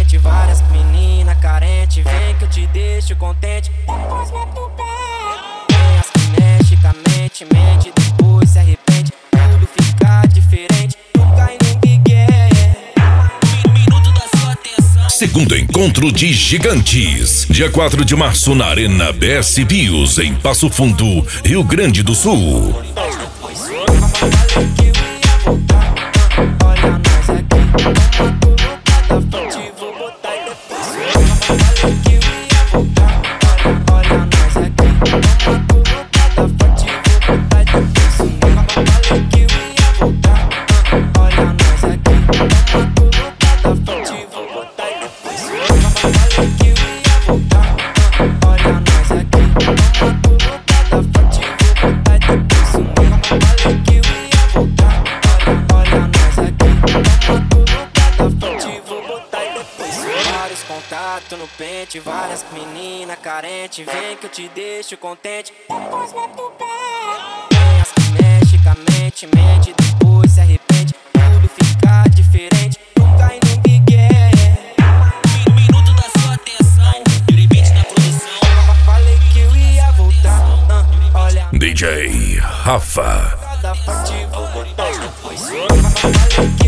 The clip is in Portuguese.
pente, várias menina carente. Vem que eu te deixo contente. Depois mete o pé. Tem as que mexe com a mente, mente, depois se arrepende. Tudo fica diferente, tu cai no migué. Minuto da sua atenção. Segundo encontro de gigantes, dia 4 de março na Arena BS Bios, em Passo Fundo, Rio Grande do Sul. Contato no pente, várias menina carente. Vem que eu te deixo contente. Depois mete o pé. Tem as que mexe com a mente, mente, depois se arrepende. Tudo fica diferente, tu cai no migué. Minuto da sua atenção. Limite na produção. Falei que eu ia voltar. Olha, DJ Rafa. cada parte vou botar depois.